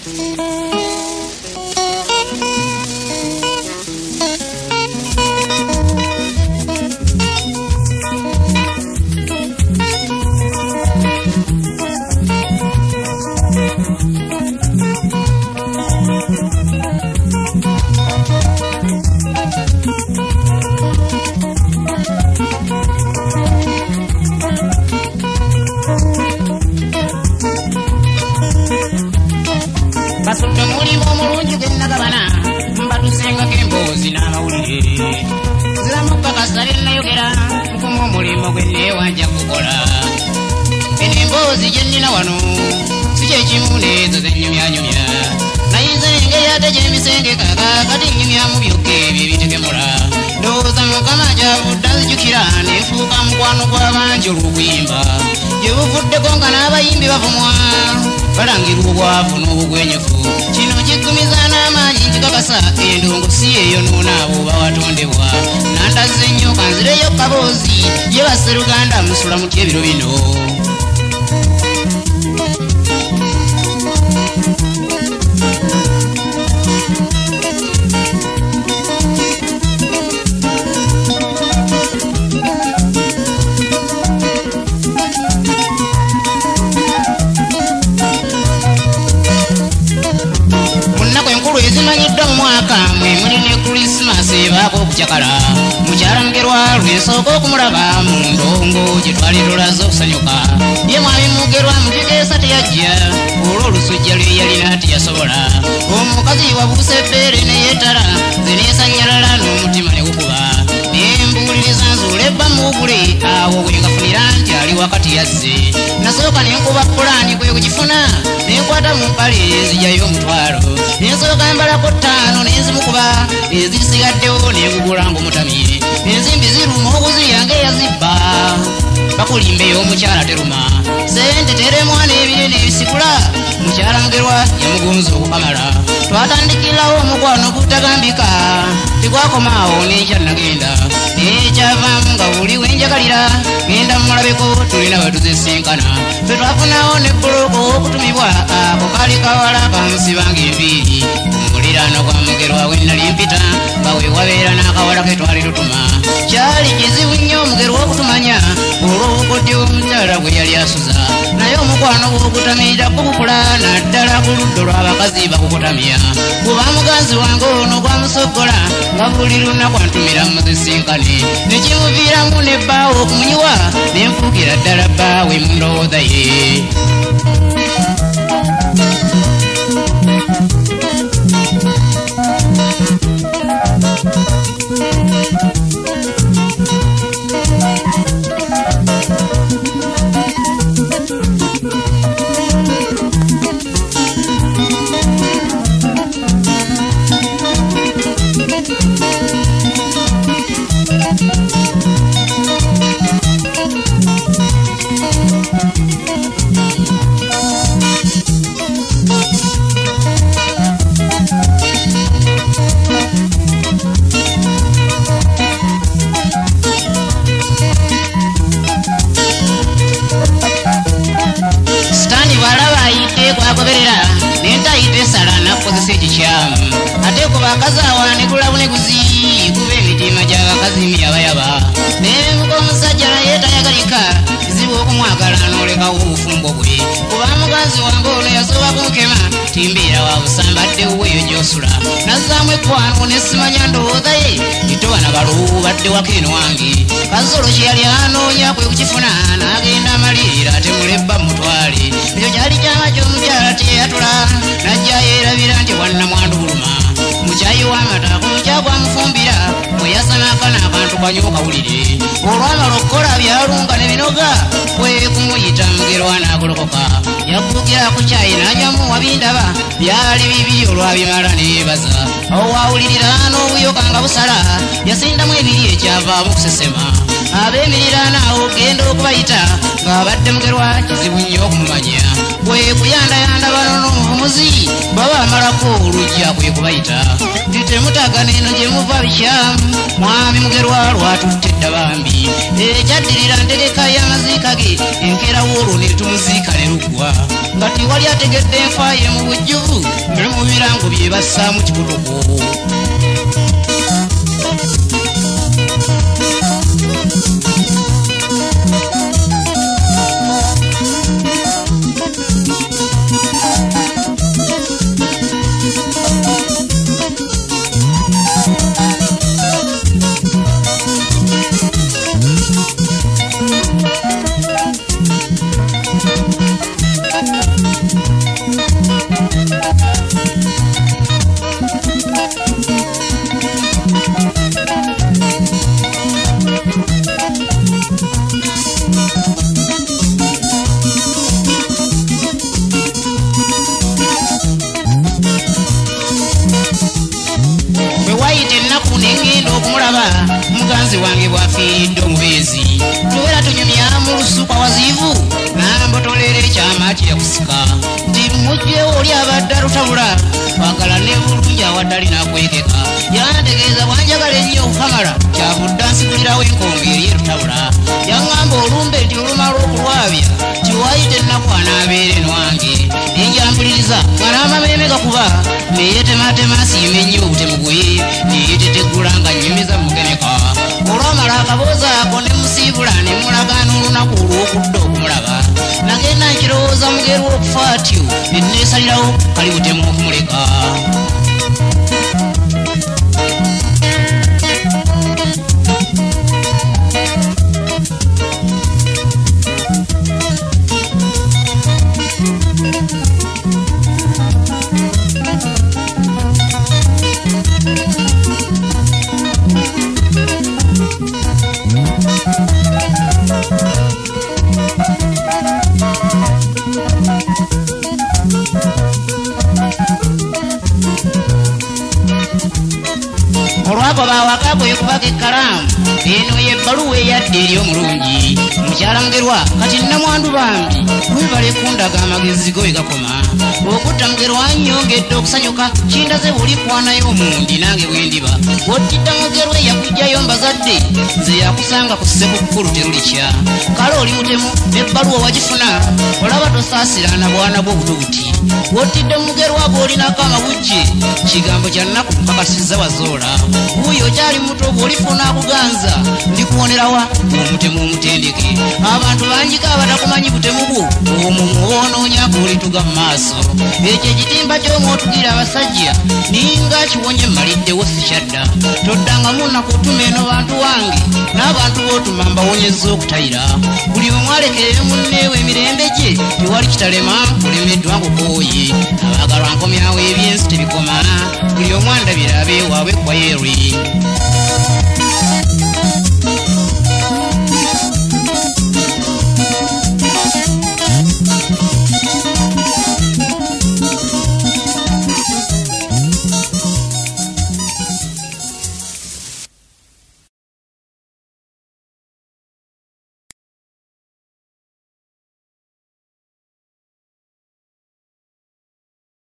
Basudde mulimu omulungi gwe nagabana mbatusengako emboozi n'amawulire ziramukka kasale nayogera nkumu omulimu gwe neewanja kukola eno emboozi gye nnina wano si kyekimu n'ezo zennyumyanyumya nayinza engeri ate gyemisengekaka kati nnyumyamu byokka ebyo ebitegemula ndowooza mukama gyavudde azijjukira neefuuka mukwano gw'abangi olw'okuyimba gye buvuddeko nga n'abayimbi bavumwa balangirwa obwavu n'obugwenyefu kino kiggumiza n'amaanyi nkikakasa endongo si eyonoona abo bawatondebwa nandazze nnyo kanzireyo kaboozi ye basseruganda musula mutya ebiro bino ezimanyiddwa mu mwaka mwe muli ne Krismasi ebaako okucakala mukyala mugerwa lwensooka okumulaba mu ndongo gye twali tulaze okusanyuka ye mwami mugerwa mukikeesa teyajja olw'olusujja lwe yalina teyasobola omukazi wabuusa ebbeere neyeetala zeneesanyalala n'omutima ne gukuba nembuuliriza nzuula ebba muugule awo bwe ngafunira nti ali wakati yazze nasooka nenkuba pulaani kwe kukifuna nenkwata mu mpale nzijayo omutwalo nensooka mbalako 5 nenzimukuba ezisigaddewo negugula ng'omutamye enzimbi ziruma okuziryange yazibba bakulimba ey'omukyala teruma sente teremwa n'ebinene ebisikula mukyala mugerwa yamugonza okukamala twatandikirawo omukwano gutagambika tegwakomaawo n'ekya nagenda ekyavaamu nga buli wenjagalira genda mumulabeko tulina batuzesinkana fe twafunawo ne bbuloko okutumibwa ako kali kawala kamusibanga enviiri omuliraano gwa mugerwa we nali mpita nga we wabeera n'akawala ke twali tutuma kyali kizibu nnyo omugerwa okutumanya olw'obukodyo omukyala gwe yali asuza naye omukwano gw'okutamirira gukukula naddala ku ludda lw'abakazi bakukutamya kuba muganzi wange ono gwamusogola nga buli lunaku antumira muzisinkane nekimuviiramu nebbaawo okumunyiwa nenfuukira ddala bbaawe mu ndowooza ye kwagoberera nentayite esala nakukozesa ekikyamu ate ku bakazi awanegula buneguzi kuba emitima gy'abakazi miyabayaba nemuka omusajja naye tayagalika kizibu okumwagala n'olekawo obufumbo bwe kuba muganzi wange ono yasoba kunkema timbeera wa busambaddewo eyo gy'osula nazzaamu ekwano nesimanya ndowooza ye itobana balubu badde wakeeno wange kazolo kye yali anoonya kwe kukifuna n'agenda amalirira temulebba mutwale ekyo kyali kyama ky'omukyala teyatula najja yeerabira nti wannamwanduluma mukyayi w'amata ku mukyagwa amufumbira bwe yasanaka n'akantu kanyo kawulire olwamala okukola byalunga ne binoga kwe kumuyita mugerwa n'agolokoka yaggukira ku kyayi n'anywamu wabindaba byali bibiri olwabimala neyebaza awo wawulirira n'obuyoka nga busala yasindamu ebiri ekyavaamu kusesema abeemiriraana awo genda okubayita ng'abadde mugerwa kizibu nnyo okumumanya kwe kuyandayanda bano n'omuvumuzi baba amalako oluggi jjajja kwe kubayita nti temutagana eno gye muva bikyamu mwami Mugerwa lwatutte edda bambi ekyaddirira ntegeka y'amaziika ge enkeerawo olwo ne tumuziika ne luggwa nga tiwali ategedde enfa ye mu bujjuvu ne mu birango bye bassaamu kikutuko. Muganzi wange bwafiiridde omubeezi tubeera tunyumya mu lusuku awaziivu n'ambotolera ekyama kyeyakusika nti mujjewo oli abadde alutabula twagala ne bulungi awadde alinakwekeka yantegeeza bwanjagala ennyo okukamala kyavudde ansigulirawo enkonge eri erutabula yaŋŋamba olumbe nti olumala okulwabya tiwayite ennaku anaabeere nwange nenjampuliriza nga n'amameeme gakuba neyetematema asiima ennyo obutemuguye neyetetegula nga nnyumiza mugeneka olwamala akabooza ako ne musiibula ne mulagaana olunaku olw'okudda okumulaba nagenda nkirowooza Mugerwa okufa atyo ne neesalirawo kali butemu okumuleka. Olwagoba awaka bwe kubaga ekkalaamu eno y'ebbaluwa eyadde eri omulungi mukyala Mugerwa kati nnamwandu bambi webale kundaga amagezi go egakoma okutta Mugerwa nnyongedde okusanyuka kindaze buli kwanayo omundi nange bwendiba ottidda Mugerwa eyakujjayo mbazadde nze yakusanga ku ssekukkulu terulikya kale oli mutemu n'ebbaluwa wagifuna olaba tosaasirana bwana bwo butubuti wottidde Mugerwa bw'olinako amabujje kigambo kya nnaku mpakasizza wazoola wuyo kyali muto bw'olifuna akuganza ndikuwonerawa omutemu omutendeke abantu banjika abatakumanyi butemu bwo omwo muwonoonyako olituga mu maaso ekyo ekitimba ky'omwotugira abasajja ninga kiwonye mmaliddewo sikyadda toddangamu nakutuma eno bantu wange n'abantu b'otuma mbawonyezza okutayira buli omu alekerere munneewe emirembe gye tewali kitalema kulemeddwa ngukooye abaagalwa nkomyawo ebyensi tebikoma buli omu andabira abeewaabwe kwa yeeri.